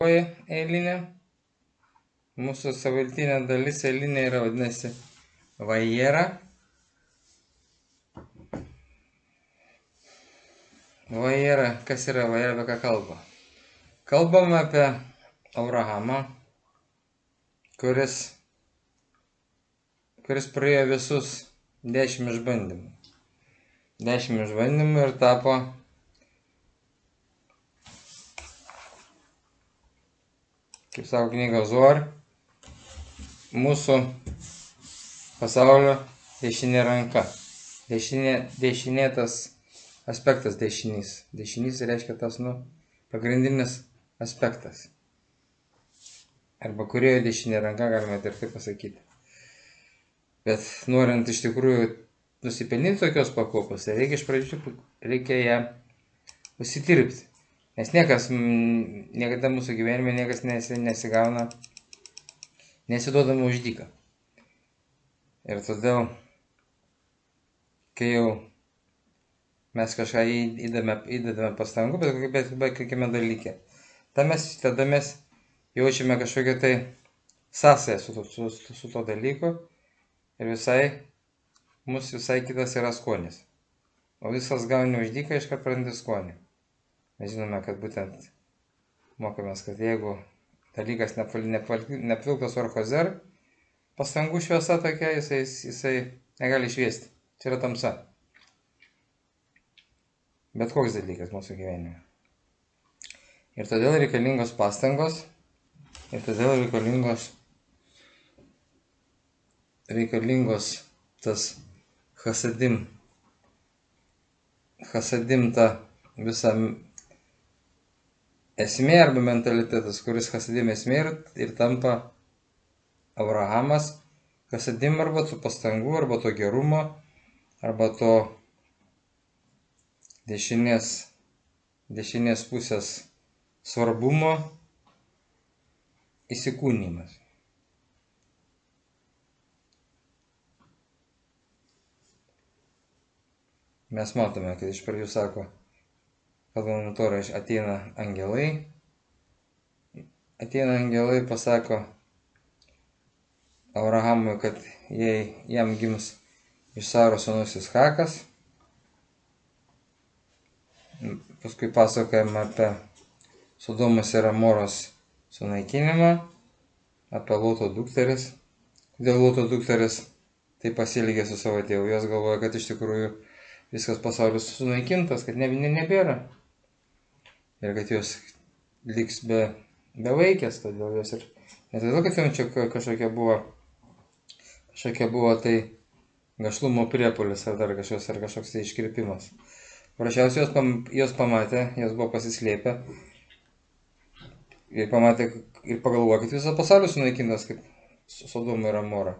Eilinė. Mūsų sąvaltinė dalis eilinė yra vadinasi vajera. Vajera, kas yra vajera, apie ką kalba? Kalbame apie Abrahamą, kuris praėjo visus 10 išbandymų. 10 išbandymų ir tapo kaip sako knyga Zohar, mūsų pasaulio dešinė ranka. Dešinė tas aspektas dešinys. Dešinys reiškia tas, pagrindinis aspektas. Arba kurioje dešinė ranka, galima ir taip pasakyti. Bet norint iš tikrųjų nusipelnyti tokios pakopos, reikia iš pradžių ją užsidirbti. Nes niekada mūsų gyvenime niekas nesigauna, nesiduodama už dyką. Ir todėl, kai jau mes kažką įdedame pastangų, bet kokiame dalyke, tada mes jaučiame kažkokią tai sąsają su to dalyku ir mūsų visai kitas yra skonis. O visas gauni už dyką, iškart prarandi skonį. Mes žinome, kad būtent mokomės, kad jeigu dalykas nepiltas orkozer, pastangų šviesa tokia, jisai negali šviesti. Čia yra tamsa. Bet koks dalykas mūsų gyvenime. Ir todėl reikalingos pastangos, ir todėl reikalingos tas chasadim ta visa esmė arba mentalitetas, kuris chasadim esmė ir tampa Abrahamas chasadim arba to pastangų, arba to gerumo, arba to dešinės pusės svarbumo įsikūnimas. Mes matome, kad iš pradžių sako, kalbant Torą, ateina angelai, pasako Abrahamui, kad jam gims iš Saros sūnus Ischakas. Paskui pasakojama apie Sodomos ir Amoros sunaikinimą, apie Loto dukteris. Kodėl Loto dukteris taip pasielgė su savo tėvu? Jos galvoja, kad iš tikrųjų viskas pasaulis sunaikintas, kad nebėra. Ir kad jos liks bevaikės, todėl jos ir... Ne todėl, kad jom čia kažkokia buvo tai gašlumo priepuolis ar dar kažkoks tai iškirpimas. Prašiausiai jos pamatė, jos buvo pasislėpę ir pamatė ir pagalvojo, kad visas pasaulis sunaikintas kaip Sodoma ir Amora.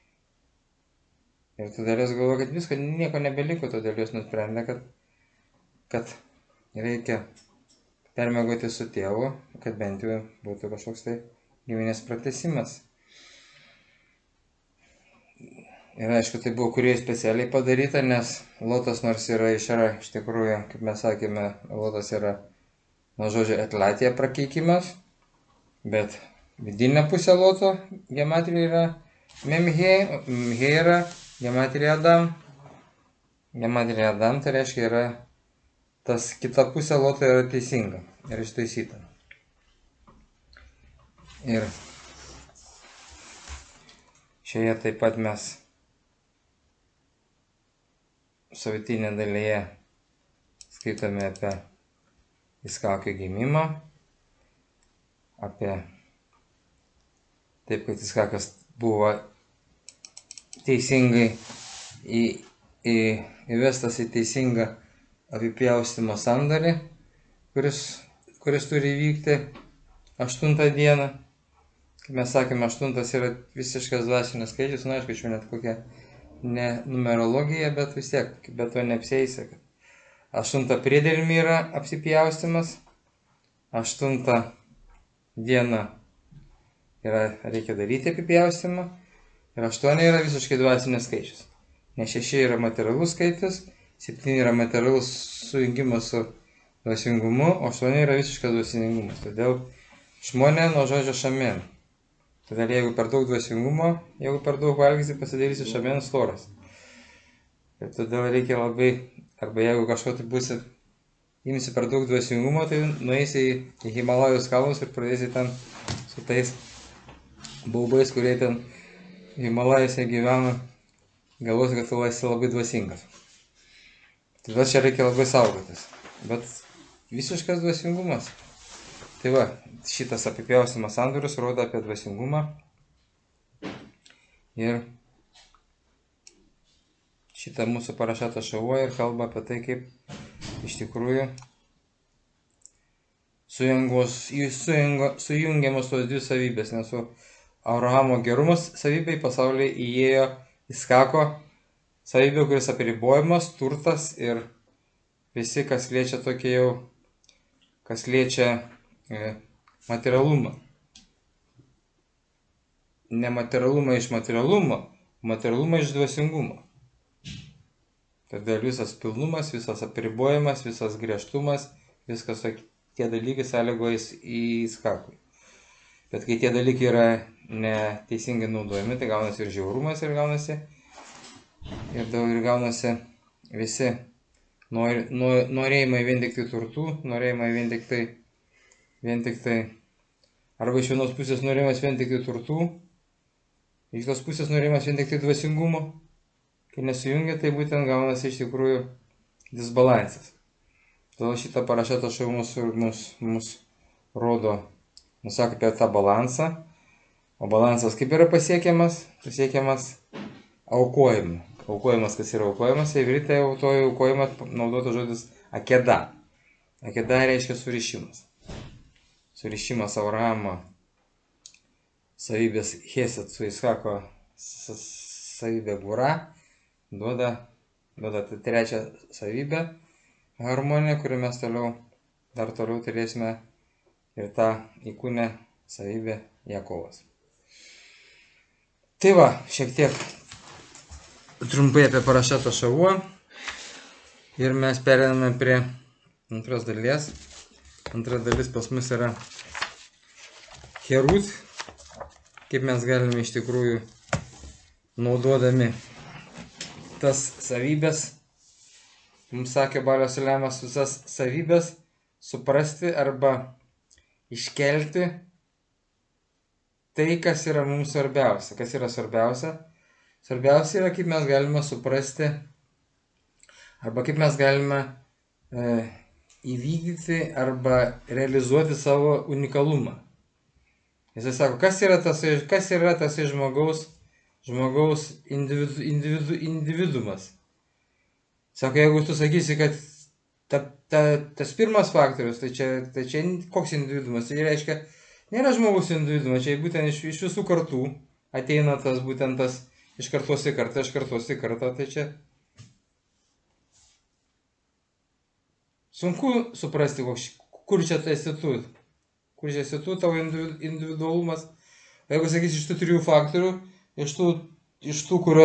Ir todėl jos galvoja, kad visko nieko nebeliko, todėl jos nusprendė, kad reikia permiegoti su tėvu, kad bent jau būtų kažkoks tai giminės pratęsimas. Ir aišku, tai buvo kūrėjai specialiai padaryta, nes Lotas nors yra iš tikrųjų, kaip mes sakėme, Lotas yra nuo žodžio etlatija prakeikimas, bet vidinė pusė Loto gematrija yra memhe yra gematrija Adam. Gematrija Adam tai reiškia yra tas kita pusė Loto yra teisinga ir ištaisyta. Ir šioje taip pat mes savitinė dalyje skaitome apie Ischako gimimą, apie taip, kad Ischakas buvo teisingai įvestas į teisingą apipjaustymo sandorį, kuris turi vykti 8 dieną. Kaip mes sakėme, 8 yra visiškas dvasinis skaičius, aišku, čia net kokia ne numerologija, bet vis tiek, bet to neapsieisa. 8 priedermė yra apsipjaustymas, 8 dieną reikia daryti apipjaustymą ir 8 yra visiškai dvasinis skaičius. Nes 6 yra materialus skaičius, 7 yra materialus sujungimas su dvasingumu, o 8 yra visiškas dvasingumas. Todėl Šmonė nuo žodžio šamen. Todėl jeigu per daug dvasingumo, jeigu per daug valgysi, pasidarysi šamen storas. Ir todėl reikia labai, arba jeigu kažko tai būsi, imsi per daug dvasingumo, tai nueisi į Himalajus kalnus ir pradėsi ten su tais baubais, kurie ten Himalajose gyvena, galvosi, kad tu esi labai dvasingas. Todėl čia reikia labai saugotis. Bet visiškas dvasingumas. Tai va, šitas apipjaustymas sandorius rodo apie dvasingumą. Ir šitą mūsų parašatą šauoja ir kalba apie tai, kaip iš tikrųjų sujungiamos tos dvi savybės. Nes su Abrahamo gerumas savybė į pasaulį įėjo Iskako savybė, kuris apiribojimas, turtas ir visi, kas liečia tokie jau, kas liečia materialumą. Ne materialumą iš materialumo, materialumą iš dvasingumo. Todėl visas pilnumas, visas apiribojimas, visas griežtumas, viskas tie dalykai sąlygojas į Iskakui. Bet kai tie dalykai yra neteisingai naudojami, tai gaunasi ir žiaurumas, ir gaunasi visi norėjimai vien tik tai turtų, norėjimai vien tik tai, arba iš vienos pusės norėjimas vien tik tai turtų, iš kitos pusės norėjimas vien tik tai dvasingumo. Kai nesujungia, tai būtent gaunasi iš tikrųjų disbalansas. Todėl šitą parašatą šau mus rodo, nusako apie tą balansą. O balansas kaip yra pasiekiamas? Pasiekiamas aukojimu. Aukojimas, kas yra aukojimas, įvrite aukojimą naudotas žodis akeda. Akeda reiškia surišimas. Surišimas Abrahamo savybės Hesed su Iskako savybė Gura duoda trečią savybę harmoniją, kurią mes dar toliau turėsime ir tą įkūnę savybę Jakovas. Tai va, šiek tiek trumpai apie parašatą šavuo ir mes pereiname prie antros dalies. Antra dalis pas mus yra Herut, kaip mes galime iš tikrųjų naudodami tas savybės, mums sakė Balio Sulemas, visas savybės suprasti arba iškelti tai, kas yra mums svarbiausia. Kas yra svarbiausia? Svarbiausia yra, kaip mes galime suprasti arba kaip mes galime įvykdyti arba realizuoti savo unikalumą. Jisai sako, kas yra tas žmogaus individumas. Sako, jeigu tu sakysi, kad tas pirmas faktorius, tai čia koks individumas, tai reiškia, nėra žmogaus individumas, čia būtent iš visų kartų ateina tas iš kartos į kartą, tai čia sunku suprasti, kur čia esi tu, tavo individualumas. Jeigu sakysi iš tų trijų faktorių, iš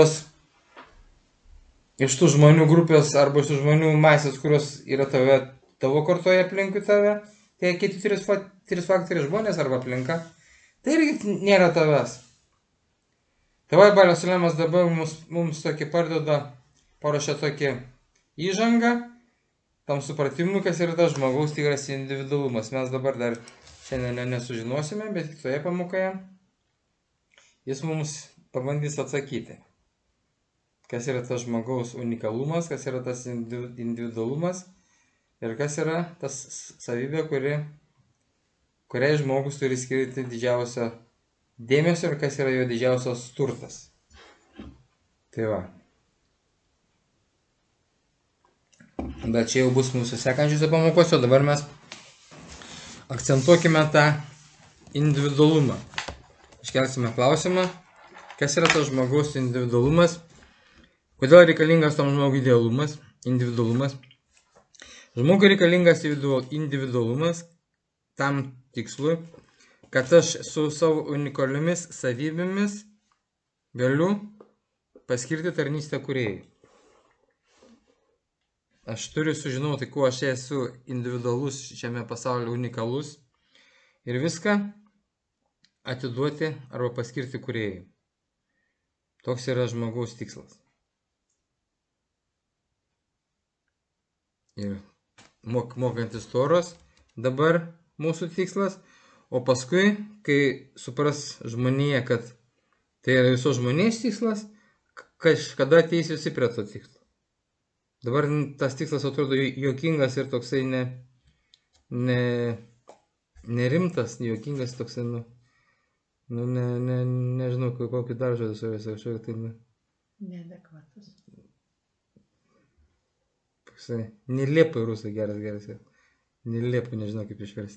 tų žmonių grupės arba iš tų žmonių masės, kurios yra tavo kartoje aplinkui tave, tai kiti trys faktoriai žmonės arba aplinka, tai irgi nėra tavęs. Tėvai Balio Sulemas dabar mums tokį paruošia tokį įžangą tam supratimui, kas yra tas žmogaus tikras individualumas. Mes dabar dar šiandien nesužinosime, bet kitoje pamokoje jis mums pabandys atsakyti, kas yra tas žmogaus unikalumas, kas yra tas individualumas ir kas yra tas savybė, kuriai žmogus turi skirti didžiausią dėmesio ir kas yra jo didžiausias turtas. Tai va. Bet čia jau bus mūsų sekančiuose pamokose, o dabar mes akcentuokime tą individualumą. Iškelsime klausimą, kas yra tas žmogaus individualumas, kodėl reikalingas tam žmogui individualumas. Žmogui reikalingas individualumas tam tikslui, kad aš su savo unikaliomis savybėmis galiu paskirti tarnystę kūrėjui. Aš turiu sužinoti, kuo aš esu individualus šiame pasaulyje unikalus ir viską atiduoti arba paskirti kūrėjui. Toks yra žmogaus tikslas. Ir mokantis Toros dabar mūsų tikslas, o paskui, kai supras žmonija, kad tai yra visos žmonijos tikslas, kažkada ateis visi prie to tikslo. Dabar tas tikslas atrodo juokingas ir toksai nerimtas, juokingas toksai, nežinau, kokį dar žodį kažkokį tai, Neadekvatus. toksai, neliepai rusai, geras. Neliepai, nežinau kaip išversti.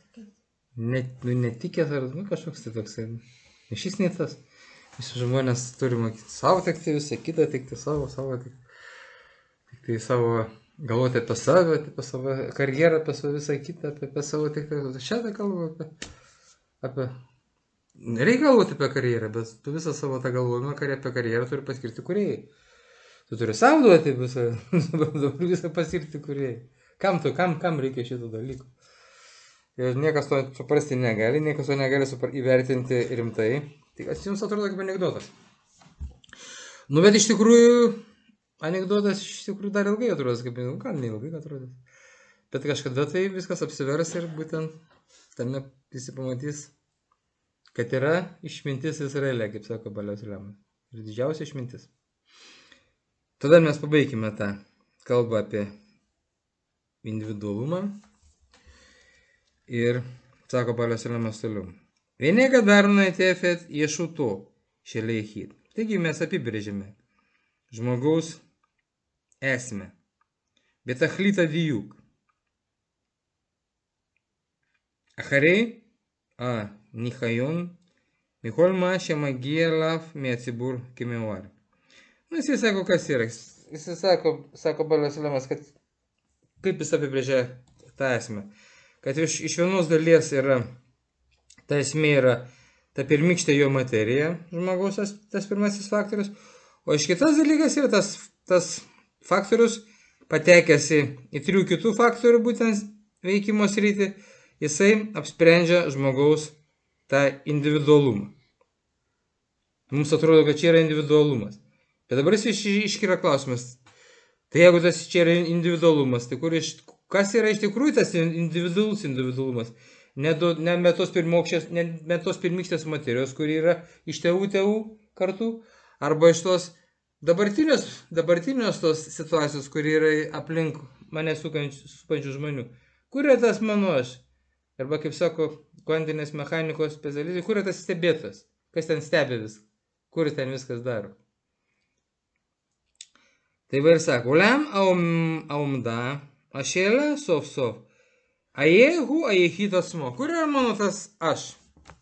Netikęs ar kažkoks tai toksai. Šis ne tas. Visi žmonės turi mokyti savo tikti, visą kitą tikti savo tikti savo, galvoti apie save, apie savo karjerą, apie savo visą kitą, apie savo tikti. Šią tą kalbą apie... Reikia galvoti apie karjerą, bet tu visą savo tą galvojimą apie karjerą turi paskirti kūrėjai. Tu turi savo duoti visą paskirti kūrėjai. Kam reikia šito dalyko? Ir niekas to suprasti negali, niekas to negali įvertinti rimtai. Tai jums atrodo kaip anekdotas. Bet iš tikrųjų, anekdotas dar ilgai atrodės, kaip gal neilgai atrodės. Bet kažkada tai viskas apsivers ir būtent tame visi pamatys, kad yra išmintis Izraelė, kaip sako Baliaus Lemas. Ir didžiausia išmintis. Tada mes pabaigime tą kalbą apie individualumą. Ir sako Baliaus Lemas toliau. Vienega darna tefet ješuto šeleihid. Taigi mes apibrėžėme žmogaus esmę. Bet achlyta dijuk. Acharei nichayon mikol ma shemagia lav meatzibur kimeuar. Jisai sako, kas yra. Jisai sako Baliaus Lemas, kad kaip jis apibrėžia tą esmę. Kad iš vienos dalies yra, ta esmė yra ta pirmykštė jo materija, žmogaus tas pirmasis faktorius, o iš kitas dalykas yra tas faktorius, patekęs į 3 kitų faktorių būtent veikimo sritį, jisai apsprendžia žmogaus tą individualumą. Mums atrodo, kad čia yra individualumas. Bet dabar jis iškyra klausimas, tai jeigu tas čia yra individualumas, tai kas yra iš tikrųjų tas individualumas? Ne tos pirmykštės materijos, kuri yra iš tėvų kartų, arba iš tos dabartinės tos situacijos, kuri yra aplink mane supančių žmonių. Kur yra tas mano aš? Arba kaip sako kvantinės mechanikos specialistai, kur yra tas stebėtas? Kas ten stebi viską? Kur ten viskas daro? Tai va ir sako, Olam aumda, השאלה סוף סוף, איה הוא היחיד עצמו. kur yra mano tas aš?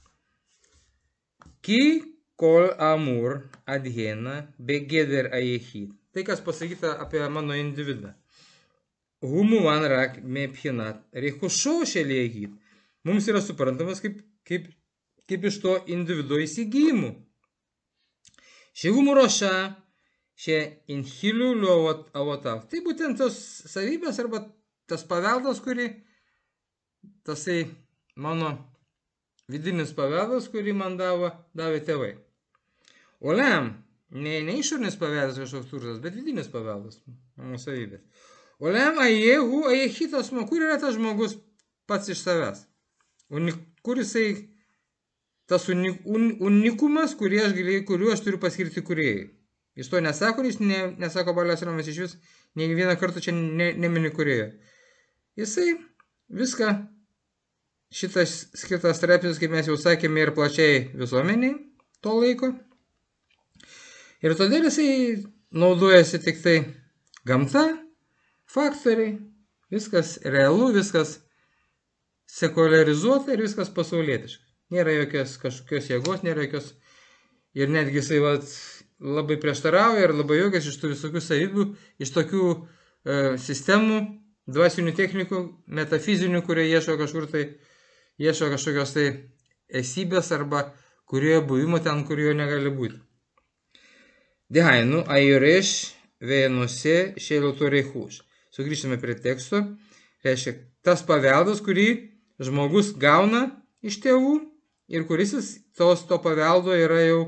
כי כל האמור עד הנה בגדר היחיד. Tai kas pasakyta apie mano individą. הוא מובן רק מבחינת רכושו של היחיד. Mums yra suprantamas kaip iš to individo įsigijimų. שהוא מורשה שהנחילו לו אבותיו. Tai būtent tos savybės arba tas paveldas, tasai mano vidinis paveldas, kurį man davė tėvai. Olam, ne išorinis paveldas kažkoks turtas, bet vidinis paveldas, mano savybės. Olam ajehu ajehitas, kur yra tas žmogus pats iš savęs? Kur jisai tas unikumas, kuriuo aš turiu paskirti kūrėjai. Jis to nesako, jis nesako Baliaus Lemas iš vis, nei vieną kartą čia nemini kūrėjo. Jisai viską, šitas skirtas straipsnis, kaip mes jau sakėme, ir plačiai visuomeniai to laiko. Ir todėl jisai naudojasi tik tai gamta, faktoriai, viskas realu, viskas sekularizuota ir viskas pasaulietiška. Nėra jokios kažkokios jėgos, nėra jokios, ir netgi jisai labai prieštarauja ir labai juokiasi iš tų visokių savybių, iš tokių sistemų, dvasinių technikų, metafizinių, kurie ieško kažkokios tai esybės arba kurioje buvimo ten, kurioje negali būti. Dehainu, ayurish vėnose šėlauto reichuš. Sugrįžtame prie teksto. Reiškia, tas paveldas, kurį žmogus gauna iš tėvų ir kuris to paveldo yra jau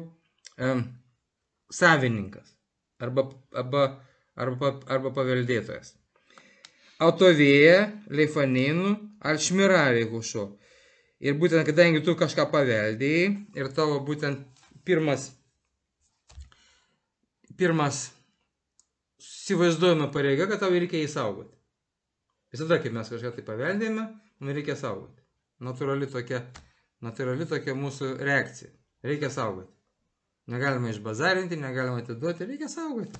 savininkas arba paveldėtojas. Autovėja leifanėnų alšmirarė hušo. Ir būtent, kadangi tu kažką paveldėjai ir tavo būtent pirmas įsivaizduojama pareiga, kad tau reikia įsaugoti. Visada, kai mes kažką tai paveldėjame, mums reikia saugoti. Natūrali tokia mūsų reakcija. Reikia saugoti. Negalima išbazarinti, negalima atiduoti, reikia saugoti.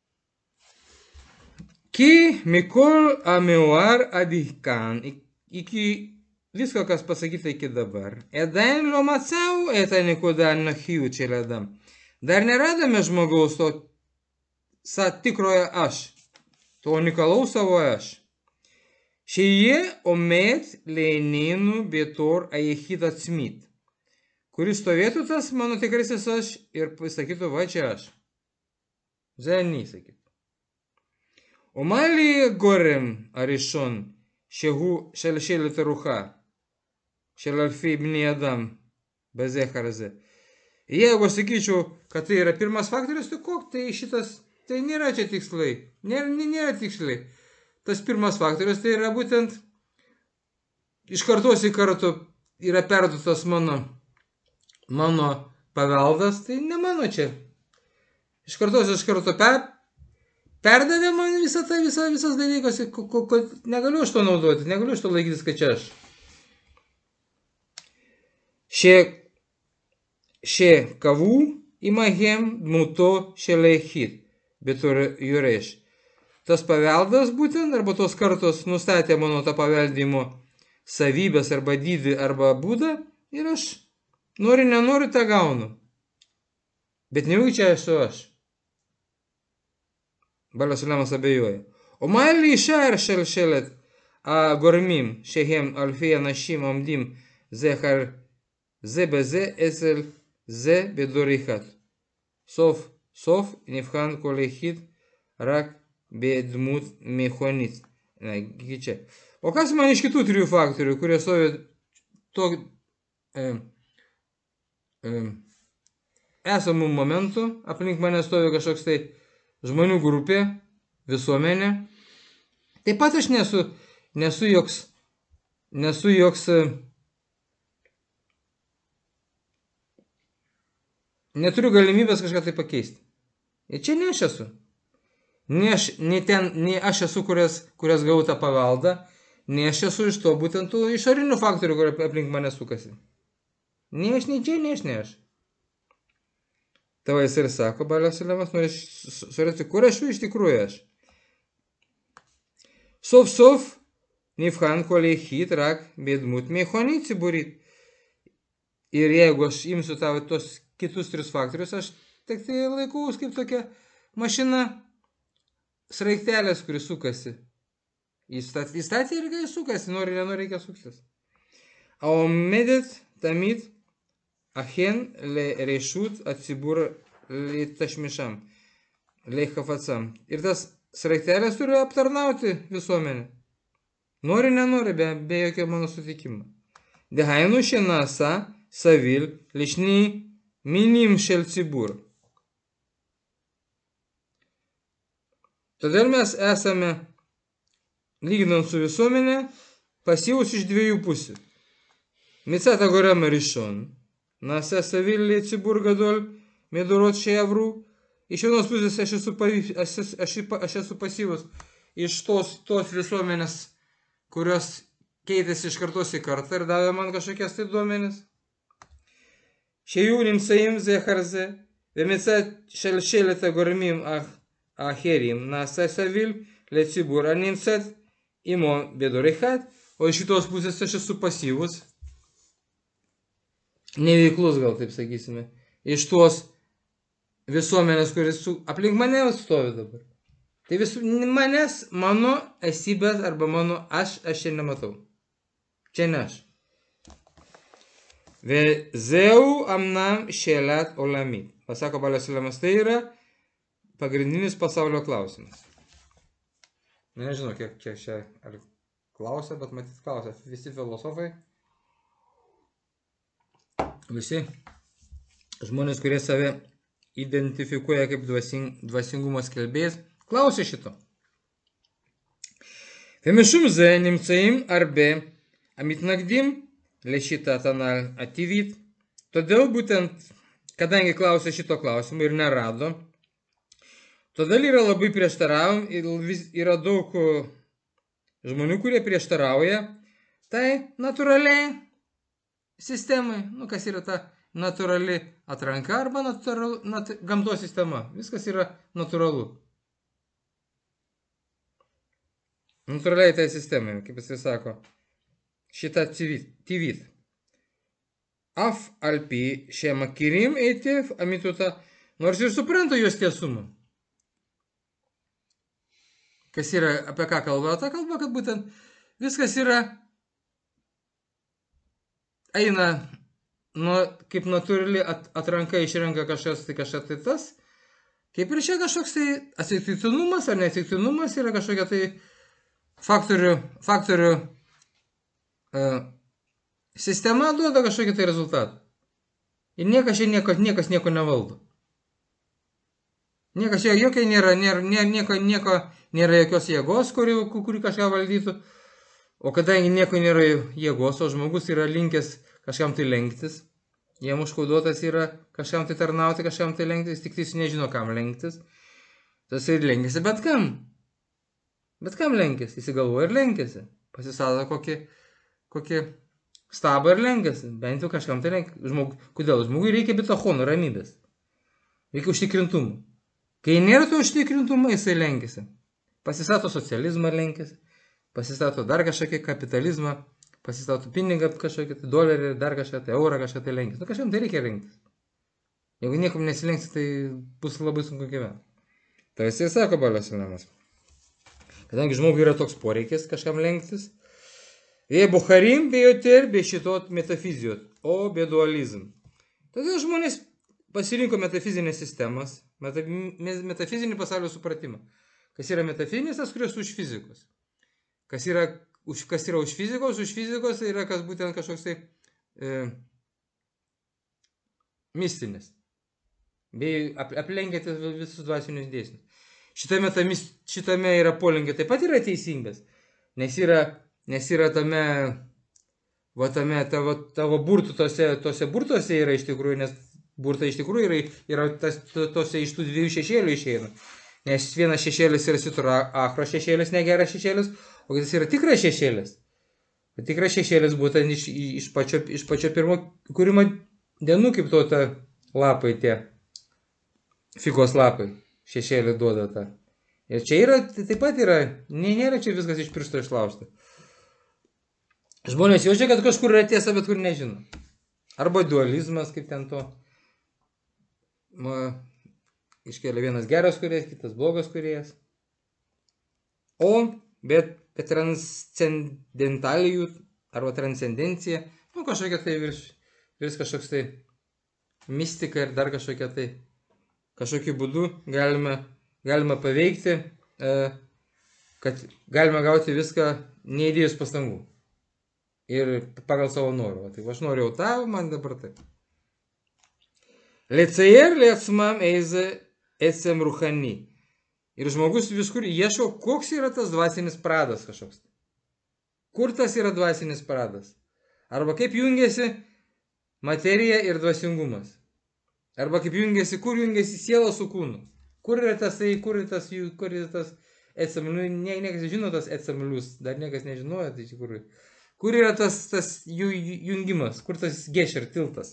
Ki mikol amiuar adikan, iki visko, kas pasakyta iki dabar. Edain lo macau eta nikoda nahiu čeledam. Dar neradome žmogaus to tikrojo aš, to unikalaus savo aš. Šie omet leininu betor aichid atsmit, kuris stovėtų tas mano tikrasis aš ir pasakytų, va čia aš. Zeni, sakytų. O mali gorem arishon shehu shel terucha shel alfi bni adam bezecharze. Jeigu aš sakyčiau, kad tai yra pirmas faktorius, tai koks tai šitas, tai nėra čia tikslai, nėra tiksliai. Tas pirmas faktorius tai yra būtent iš kartos į kartą yra perduotas mano paveldas, tai ne mano čia. Iš kartos perdavė man visas dalykas, negaliu aš to naudoti, negaliu aš to laikytis, kad čia aš. Šie kavų imahem dmuto šeleihit, bet jureš. Tas paveldas būtent, arba tos kartos nustatė mano tą paveldimo savybės, arba dydį, arba būdą, ir aš nenoriu tą gaunu. Bet nejaugi čia esu aš. Balas Sulemas abejoja. O maili išar šelšelet gormim, šehem alfėja našim omdim zehar zebeze esel ze bedorichat. Sof nefhan kolechit rak bedmut mechonit. O kas man iš kitų trijų faktorių, kurie stovi esamų momentų, aplink mane stovi kažkoks tai žmonių grupė, visuomenė. Taip pat aš nesu joks neturiu galimybės kažką tai pakeisti. Ir čia ne aš esu. Ne aš esu, kurias gavau tą paveldą, ne aš esu iš to būtent tų išorinių faktorių, kurie aplink mane sukasi. Ne aš, ne čia, ne aš. Tavai jis ir sako, Balas Sulemas, nori surasti, kur aš iš tikrųjų aš. Sof, nifhan kolechit rak bedmut mechonit ciburit. Ir jeigu aš imsiu tavo tos kitus tris faktorius, aš tik tai laikaus kaip tokia mašina sraigtelės, kuris sukasi. Įstatė ir kai sukasi, nori, nenori, reikia suktis. O medet tamid achen le rešut atsibur tašmišam, le hafacam. Ir tas sraigtelės turi aptarnauti visuomenę. Nori, nenori, be jokio mano sutikimo. Dehainu šienasa savil lišni minim šel cibur. Todėl mes esame, lyginant su visuomenė, pasyvus iš dviejų pusių. Mitsata gorema rishon, nasa savili cibur gadol, medurot šeavrų. Iš vienos pusės aš esu pasyvus iš tos visuomenės, kurios keitėsi iš kartos į kartą ir davė man kažkokias tai duomenis. Šeju nimsaim zeharze, vemitsat šelšeleta gormim Aherim nasa savil lecibur animsat imo bedorichat, o iš šitos pusės aš esu pasyvus, neveiklus gal taip sakysime, iš tos visuomenės, kuris aplink mane stovi dabar. Tai manęs, mano esybės arba mano aš čia nematau. Čia ne aš. Vezeu amnam šelat olamit. Pasako Balas Sulemas, tai yra pagrindinis pasaulio klausimas. Nežinau, kiek čia ar klausia, bet matyt klausia visi filosofai. visi žmonės, kurie save identifikuoja kaip dvasingumo skelbėjas, klausia šito. ומשום זה נמצאים הרבה המתנגדים לשיטת הנ"ל הטבעית. Todėl būtent, kadangi klausė šito klausimo ir nerado, todėl yra labai prieštaravom ir yra daug žmonių, kurie prieštarauja tai natūraliai sistemai. Kas yra ta natūrali atranka arba gamtos sistema. Viskas yra natūralu. Natūraliai tai sistemai, kaip jis sako, šitą טבעית. אף על פי שהם מכירים היטב אמיתותה, nors ir supranta jos tiesumą. Kas yra, apie ką kalba? Ta kalba, kad būtent viskas yra, eina, kaip natūrali atranka išrenka kažkas tai tas, kaip ir čia kažkoks tai atsitiktinumas ar neatsitiktinumas yra kažkokia tai faktorių sistema duoda kažkokį tai rezultatą. Ir niekas nieko nevaldo. Niekas jokia nėra jokios jėgos, kuri kažką valdytų. O kadangi nieko nėra jėgos, o žmogus yra linkęs kažkam tai lenktis, jam užkoduotas yra kažkam tai tarnauti, kažkam tai lenktis, tik jis nežino kam lenktis, tas ir lenkėsi bet kam. Bet kam lenkėsi? Įsigalvoja ir lenkėsi. Pasistato kokį stabą ir lenkėsi. Bent jau kažkam tai lenkėsi. Kodėl? Žmogui reikia bitachono, ramybės. Reikia užtikrintumo. Kai nėra to užtikrintumo, jisai lenkėsi. Pasistato socializmą ir lenkėsi. Pasistato dar kažkokį kapitalizmą. Pasistato pinigą kažkokį tai dolerį, dar kažką tai eurą kažką tai lenkėsi. Kažkam tai reikia lenktis. Jeigu niekam nesilenksi, tai bus labai sunku gyventi. Tai jisai sako Balas Sinamas. Kadangi žmogui yra toks poreikis kažkam lenktis, jie buharim bejoter be šitot metafizijot, o be dualizm. Todėl žmonės pasirinko metafizinės sistemas, metafizinį pasaulio supratimą. Kas yra metafizinis, tas kuris už fizikos. Kas yra už fizikos yra kas būtent kažkoks tai mistinis. Bei aplenkiantis visus dvasinius dėsnius. Šitame yra polinkė taip pat yra teisingas, nes yra tame tavo burtų, tose burtuose yra iš tikrųjų, nes burtai iš tikrųjų yra tose iš tų dviejų šešėlių išeina. Nes vienas šešėlis yra situra achro šešėlis, negeras šešėlis, o kitas yra tikras šešėlis. Tikras šešėlis būtent iš pačio pirmo kūrimo dienų, kaip to ta lapai tie, figos lapai. Šešėlį duoda tą. Ir čia yra, taip pat yra, nėra čia viskas iš piršto išlaužta. Žmonės jaučia, kad kažkur yra tiesa, bet kur nežino. Arba dualizmas, kaip ten to. Iškelia vienas geras kūrėjas, kitas blogas kūrėjas. O, bet transcendentalijų, arba transcendencija, kažkokia tai vis kažkoks tai mistika ir dar kažkokia tai kažkokiu būdu galima paveikti, kad galima gauti viską neįdėjus pastangų. Ir pagal savo norą. Tai aš noriu tą, man dabar taip. Lecier liecmam eize etsem ruchani. Ir žmogus viskur ieško, koks yra tas dvasinis pradas kažkoks. Kur tas yra dvasinis pradas? Arba kaip jungiasi materija ir dvasingumas. Arba kaip jungiasi, kur jungiasi siela su kūnu. Kur yra tas etsamilius, niekas žino tas etsamilius, dar niekas nežinojo, tai iš tikrųjų. Kur yra tas jų jungimas, kur tas gesher tiltas.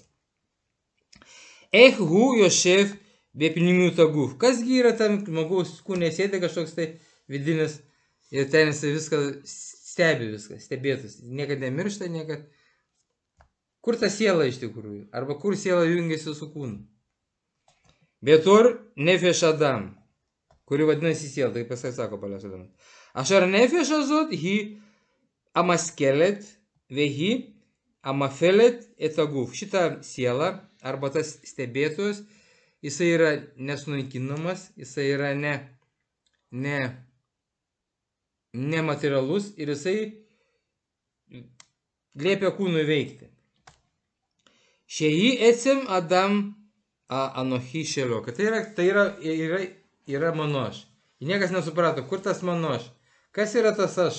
Hu Yoshev be pinimių tagų. Kasgi yra tam žmogaus kūne sėdė kažkoks tai vidinis ir ten jisai viską stebi, stebėtus. Niekad nemiršta, niekad. Kur ta siela iš tikrųjų? Arba kur siela jungiasi su kūnu? Betur nefesh adam, kuri vadinasi siela, tai pasako Balas Sinamas. Ašar nefesh azot hi amaskelet vehi amafelet etaguf. Šita siela, arba tas stebėtojas, jisai yra nesunaikinamas, jisai yra nematerialus ir jisai liepia kūnui veikti. Šei esim Adam Anochi šelio. Kad tai yra mano aš. Ir niekas nesuprato, kur tas mano aš. Kas yra tas aš?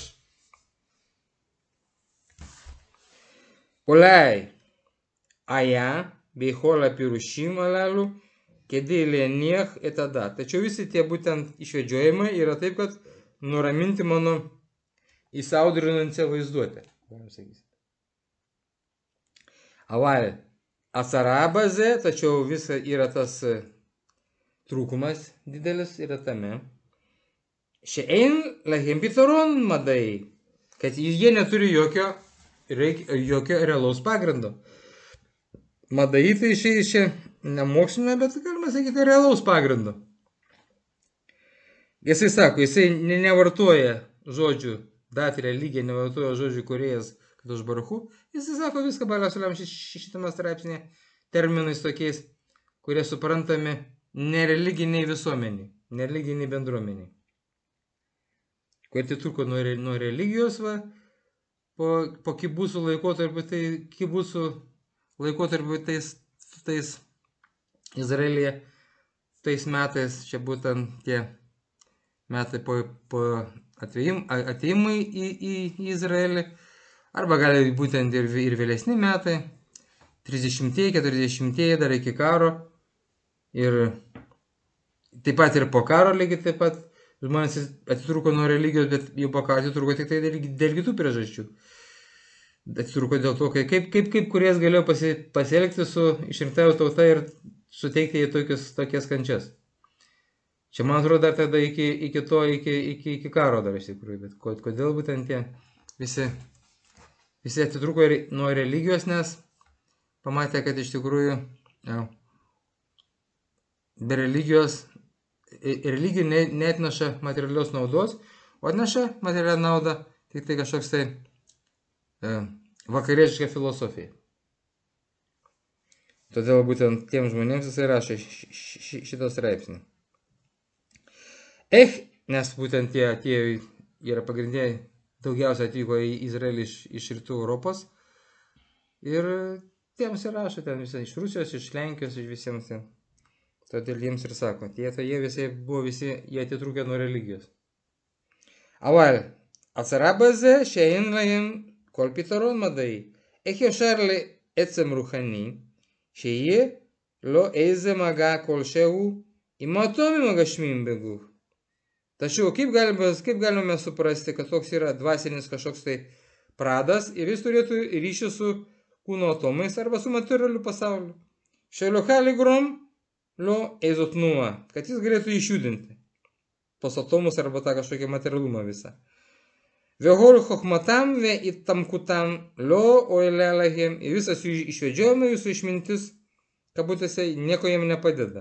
Aulai היה בכל הפירושים הללו כדי להניח את הדעת. Tačiau visi tie būtent išvedžiojimai yra taip, kad nuraminti mano įsaudrinančią vaizduotę. Aval atsarabaze, tačiau visa yra tas trūkumas didelis yra tame. Šein lahem pitaron madai, kad jie neturi jokio realaus pagrindo. Madai tai išėjusia ne mokslinio, bet galima sakyti realaus pagrindo. Jisai sako, jisai nevartoja žodžių, dat religija nevartoja žodžių kūrėjas, kad už baruchu. Jisai sako viską baliasuliam šitame straipsnėje terminais tokiais, kurie suprantami nereliginiai visuomeniai, nereliginiai bendruomeniai. Kurie atitrūko nuo religijos, va, po kibusų laikotarpiu, tai kibusų laikotarpiu tais Izraelyje, tais metais, čia būtent tie metai po atėjimai į Izraelį, arba gali būtent ir vėlesni metai, 30-ieji, 40-ieji dar iki karo, ir taip pat ir po karo lygiai taip pat žmonės atitrūko nuo religijos, bet jau po karo atitrūko tik tai dėl kitų priežasčių. Atitrūko dėl to, kaip kuries galėjo pasielgti su išrinktąja tauta ir suteikti jai tokias kančias. Čia, man atrodo, dar tada iki karo dar iš tikrųjų, bet kodėl būtent tie visi atitrūko nuo religijos, nes pamatė, kad iš tikrųjų be religija neatneša materialios naudos, o atneša materialią naudą tik tai kažkoks tai vakariečiška filosofija. Todėl būtent tiem žmonėms jisai rašo šitą straipsnį. Nes būtent tie yra pagrindiniai, daugiausia atvyko į Izraelį iš rytų Europos. Ir tiems ir rašo ten visai iš Rusijos, iš Lenkijos, iš visiems ten. Todėl jiems ir sako, jie atitrūkė nuo religijos. Aval, atsarabaze shein lahem כל פתרון מדעי. איך אפשר לעצם רוחני שיהיה לו איזה מגע כלשהו עם האטומים הגשמיים בגוף? Tačiau kaip galime suprasti, kad toks yra dvasinis kažkoks tai pradas ir jis turėtų ryšį su kūno atomais arba su materialiu pasauliu? Šeliucha ligrom lo eizotnumą, kad jis galėtų išjudinti tos atomus arba tą kažkokį materialumą visą. Vehol chochmatam ve itamkutam lo oile lahem, ir visas jų išvedžiojimai, jūsų išmintis, kabutėse, nieko jiem nepadeda.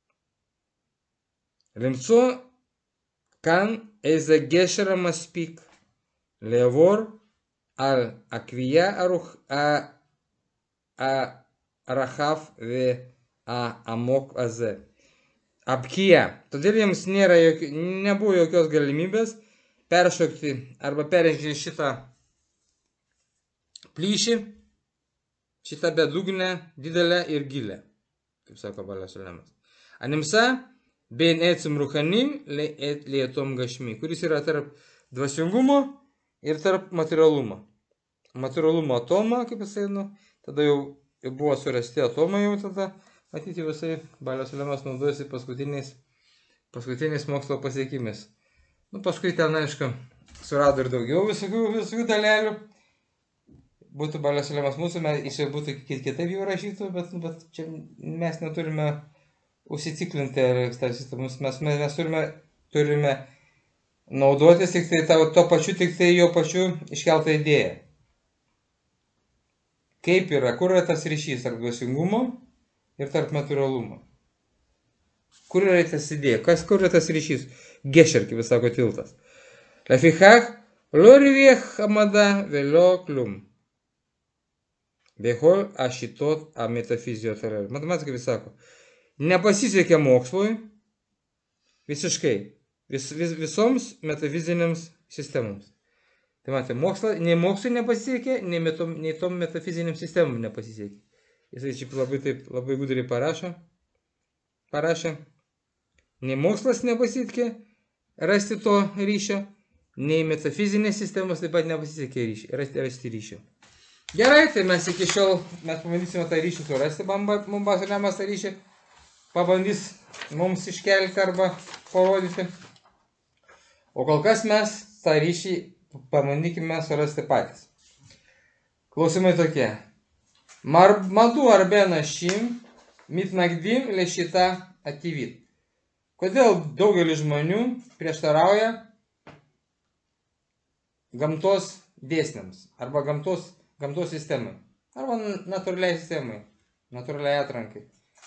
Limco kan eiza gešera maspik levor al akvija arachaf ve amok aze. Apkija. Todėl jiems nebuvo jokios galimybės peršokti arba peržengti šitą plyšį, šitą bedugnę, didelę ir gilę, kaip sako Baliasuliamas. Animsa ben etsim ruchanim lietom gašmi, kuris yra tarp dvasingumo ir tarp materialumo. Materialumo atomą, kaip jisai, tada jau buvo surasti atomai, jau tada, matyti, visai Baliasuliamas naudojasi paskutiniais mokslo pasiekimais. Paskui ten, aišku, surado ir daugiau visokių dalelių. Būtų Baliasuliamas mūsų, jis jau būtų kitaip jau rašytų, bet čia mes neturime užsiciklinti, mes turime naudotis tik tai to pačiu, tik tai jo pačiu iškeltą idėją. Kaip yra, kur yra tas ryšys tarp dvasingumo ir tarp materialumo? Kur yra tas idėja? Kur yra tas ryšys? Gesher, kaip jis sako, tiltas. Lafichach, lo riviech amada velo klum. Behol ašitot ametafizijos. Matematika, kaip jis sako, nepasisekė mokslui visiškai, visoms metafizinėms sistemoms. Tai matė, nei mokslui nepasisekė, nei tom metafiziniam sistemom nepasisekė. Jisai šiaip labai gudriai parašė. Nei mokslas nepasitikė rasti to ryšio, nei metafizinės sistemos taip pat nepasitikė rasti ryšio. Gerai, tai mes iki šiol pabandysime tą ryšį surasti, Mombaso Lemas tą ryšį pabandys mums iškelti arba parodyti. O kol kas mes tą ryšį pabandykime surasti patys. Klausimai tokie. Madu arbe našim mitnagdim lešita atyvit. Kodėl daugelis žmonių prieštarauja gamtos dėsniams arba gamtos sistemai arba natūraliai sistemai, natūraliai atrankai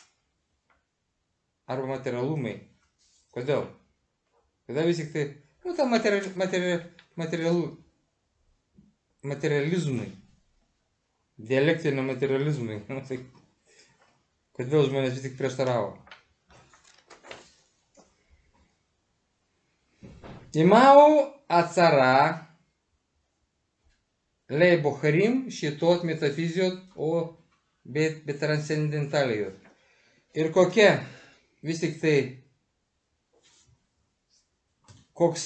arba materialumai. Kodėl? Kodėl vis tik tai, ta materializmui, dialektinio materializmui. Kodėl žmonės vis tik prieštaravo? Imau הצהרה לבוחרים שיטות מטאפיזיות או בטרנסצנדנטליות. Ir kokia vis tik tai koks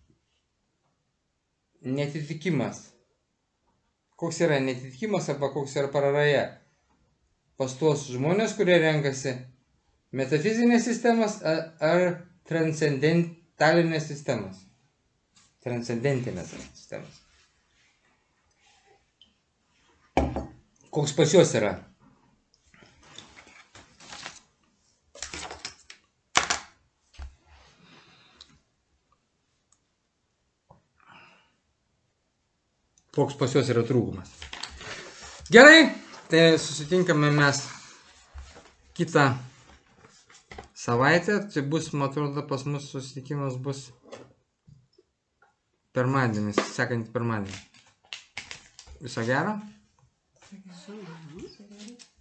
netitikimas, koks yra netitikimas arba koks yra praraja pas tuos žmonės, kurie renkasi metafizinės sistemas ar transcendentinės sistemas. Koks pas juos yra? Koks pas juos yra trūkumas? Gerai, tai susitinkame mes kitą savaitę. Tai bus, man atrodo, pas mus susitikimas bus pirmadienis, sekantį pirmadienį. Viso gero?